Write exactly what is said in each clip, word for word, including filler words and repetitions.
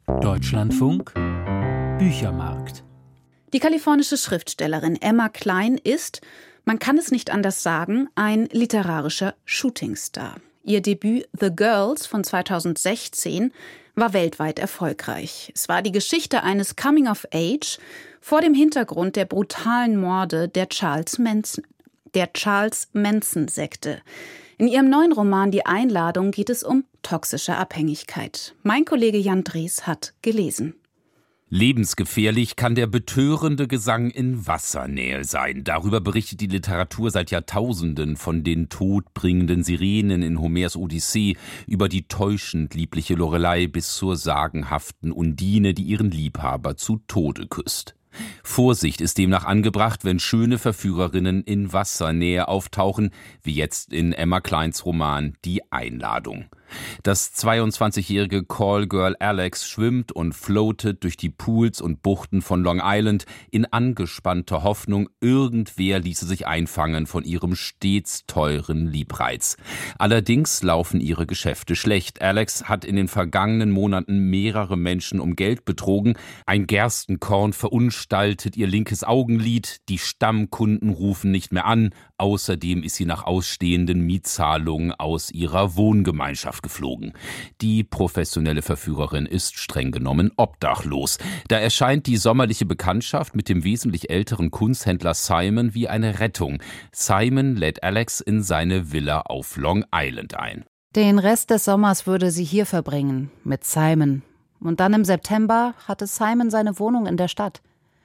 Deutschlandfunk Büchermarkt. Die kalifornische Schriftstellerin Emma Cline ist, man kann es nicht anders sagen, ein literarischer Shootingstar. Ihr Debüt The Girls von zweitausendsechzehn war weltweit erfolgreich. Es war die Geschichte eines Coming-of-Age vor dem Hintergrund der brutalen Morde der Charles Manson, der Charles Manson-Sekte. In ihrem neuen Roman Die Einladung geht es um toxische Abhängigkeit. Mein Kollege Jan Drees hat gelesen. Lebensgefährlich kann der betörende Gesang in Wassernähe sein. Darüber berichtet die Literatur seit Jahrtausenden, von den todbringenden Sirenen in Homers Odyssee über die täuschend liebliche Lorelei bis zur sagenhaften Undine, die ihren Liebhaber zu Tode küsst. Vorsicht ist demnach angebracht, wenn schöne Verführerinnen in Wassernähe auftauchen, wie jetzt in Emma Clines Roman Die Einladung. Das zweiundzwanzigjährige Callgirl Alex schwimmt und floatet durch die Pools und Buchten von Long Island in angespannter Hoffnung, irgendwer ließe sich einfangen von ihrem stets teuren Liebreiz. Allerdings laufen ihre Geschäfte schlecht. Alex hat in den vergangenen Monaten mehrere Menschen um Geld betrogen. Ein Gerstenkorn verunstaltet ihr linkes Augenlid. Die Stammkunden rufen nicht mehr an. Außerdem ist sie nach ausstehenden Mietzahlungen aus ihrer Wohngemeinschaft geflogen. Die professionelle Verführerin ist streng genommen obdachlos. Da erscheint die sommerliche Bekanntschaft mit dem wesentlich älteren Kunsthändler Simon wie eine Rettung. Simon lädt Alex in seine Villa auf Long Island ein. Den Rest des Sommers würde sie hier verbringen, mit Simon. Und dann im September hatte Simon seine Wohnung in der Stadt.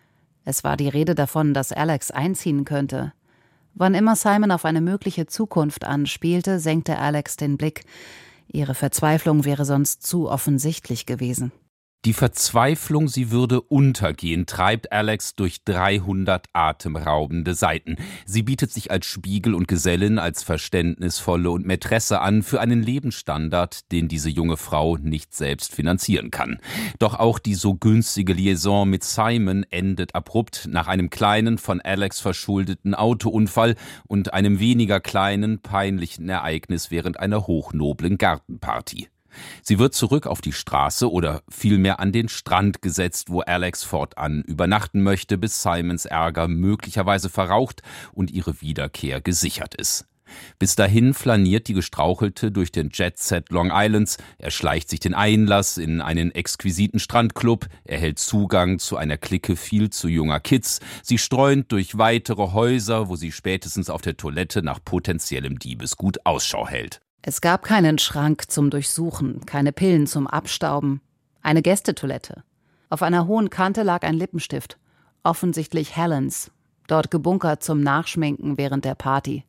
Es war die Rede davon, dass Alex einziehen könnte. Wann immer Simon auf eine mögliche Zukunft anspielte, senkte Alex den Blick. Ihre Verzweiflung wäre sonst zu offensichtlich gewesen. Die Verzweiflung, sie würde untergehen, treibt Alex durch dreihundert atemraubende Seiten. Sie bietet sich als Spiegel und Gesellin, als verständnisvolle und Mätresse an für einen Lebensstandard, den diese junge Frau nicht selbst finanzieren kann. Doch auch die so günstige Liaison mit Simon endet abrupt nach einem kleinen, von Alex verschuldeten Autounfall und einem weniger kleinen, peinlichen Ereignis während einer hochnoblen Gartenparty. Sie wird zurück auf die Straße oder vielmehr an den Strand gesetzt, wo Alex fortan übernachten möchte, bis Simons Ärger möglicherweise verraucht und ihre Wiederkehr gesichert ist. Bis dahin flaniert die Gestrauchelte durch den Jet-Set Long Islands, erschleicht sich den Einlass in einen exquisiten Strandclub, erhält Zugang zu einer Clique viel zu junger Kids, sie streunt durch weitere Häuser, wo sie spätestens auf der Toilette nach potenziellem Diebesgut Ausschau hält. Es gab keinen Schrank zum Durchsuchen, keine Pillen zum Abstauben, eine Gästetoilette. Auf einer hohen Kante lag ein Lippenstift, offensichtlich Helens, dort gebunkert zum Nachschminken während der Party.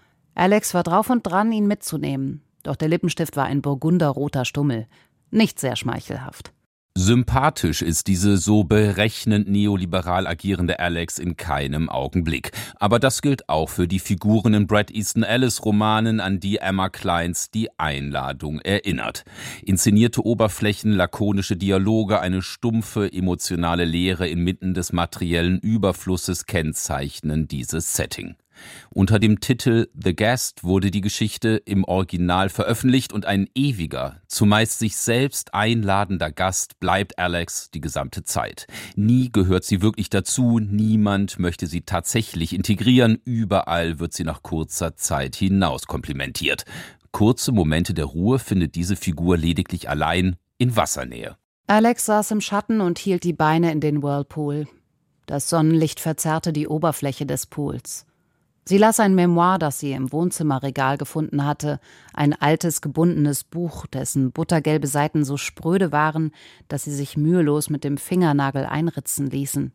Alex war drauf und dran, ihn mitzunehmen, doch der Lippenstift war ein burgunderroter Stummel, nicht sehr schmeichelhaft. Sympathisch ist diese so berechnend neoliberal agierende Alex in keinem Augenblick. Aber das gilt auch für die Figuren in Bret Easton Ellis Romanen, an die Emma Clines Die Einladung erinnert. Inszenierte Oberflächen, lakonische Dialoge, eine stumpfe, emotionale Leere inmitten des materiellen Überflusses kennzeichnen dieses Setting. Unter dem Titel The Guest wurde die Geschichte im Original veröffentlicht und ein ewiger, zumeist sich selbst einladender Gast bleibt Alex die gesamte Zeit. Nie gehört sie wirklich dazu, niemand möchte sie tatsächlich integrieren, überall wird sie nach kurzer Zeit hinaus komplimentiert. Kurze Momente der Ruhe findet diese Figur lediglich allein in Wassernähe. Alex saß im Schatten und hielt die Beine in den Whirlpool. Das Sonnenlicht verzerrte die Oberfläche des Pools. Sie las ein Memoir, das sie im Wohnzimmerregal gefunden hatte, ein altes, gebundenes Buch, dessen buttergelbe Seiten so spröde waren, dass sie sich mühelos mit dem Fingernagel einritzen ließen.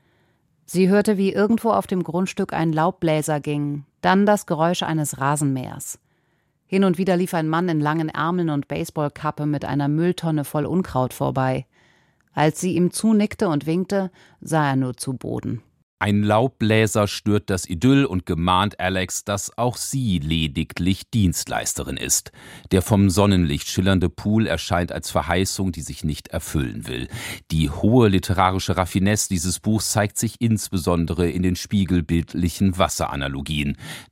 Sie hörte, wie irgendwo auf dem Grundstück ein Laubbläser ging, dann das Geräusch eines Rasenmähers. Hin und wieder lief ein Mann in langen Ärmeln und Baseballkappe mit einer Mülltonne voll Unkraut vorbei. Als sie ihm zunickte und winkte, sah er nur zu Boden. Ein Laubbläser stört das Idyll und gemahnt Alex, dass auch sie lediglich Dienstleisterin ist. Der vom Sonnenlicht schillernde Pool erscheint als Verheißung, die sich nicht erfüllen will. Die hohe literarische Raffinesse dieses Buchs zeigt sich insbesondere in den spiegelbildlichen Wasseranalogien. Das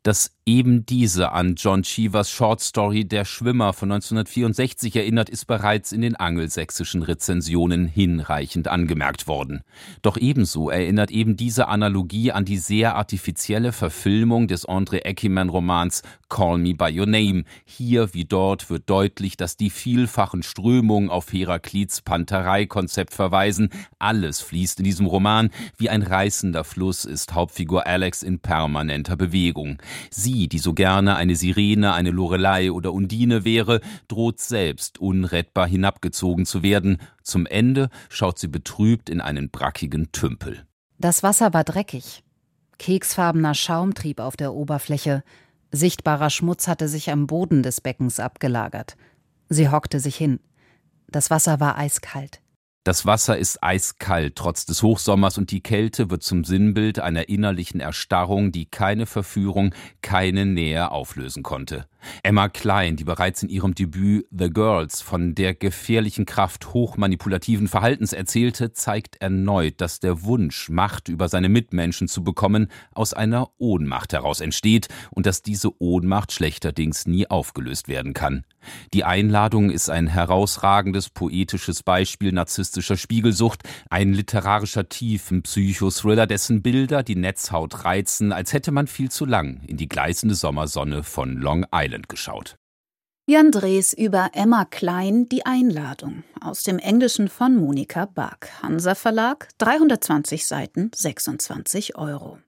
Eben diese an John Cheevers Shortstory Der Schwimmer von neunzehnhundertvierundsechzig erinnert, ist bereits in den angelsächsischen Rezensionen hinreichend angemerkt worden. Doch ebenso erinnert eben diese Analogie an die sehr artifizielle Verfilmung des Andre Aciman-Romans Call Me By Your Name. Hier wie dort wird deutlich, dass die vielfachen Strömungen auf Heraklits Panterei-Konzept verweisen. Alles fließt in diesem Roman. Wie ein reißender Fluss ist Hauptfigur Alex in permanenter Bewegung. Sie, die so gerne eine Sirene, eine Lorelei oder Undine wäre, droht selbst unrettbar hinabgezogen zu werden. Zum Ende schaut sie betrübt in einen brackigen Tümpel. Das Wasser war dreckig. Keksfarbener Schaum trieb auf der Oberfläche. Sichtbarer Schmutz hatte sich am Boden des Beckens abgelagert. Sie hockte sich hin. Das Wasser war eiskalt. Das Wasser ist eiskalt, trotz des Hochsommers, und die Kälte wird zum Sinnbild einer innerlichen Erstarrung, die keine Verführung, keine Nähe auflösen konnte. Emma Cline, die bereits in ihrem Debüt The Girls von der gefährlichen Kraft hochmanipulativen Verhaltens erzählte, zeigt erneut, dass der Wunsch, Macht über seine Mitmenschen zu bekommen, aus einer Ohnmacht heraus entsteht und dass diese Ohnmacht schlechterdings nie aufgelöst werden kann. Die Einladung ist ein herausragendes poetisches Beispiel narzisstischer Spiegelsucht, ein literarischer Tiefenpsychothriller, dessen Bilder die Netzhaut reizen, als hätte man viel zu lang in die gleißende Sommersonne von Long Island geschaut. Jan Drees über Emma Cline, Die Einladung, aus dem Englischen von Monika Bark. Hansa Verlag, dreihundertzwanzig Seiten, sechsundzwanzig Euro.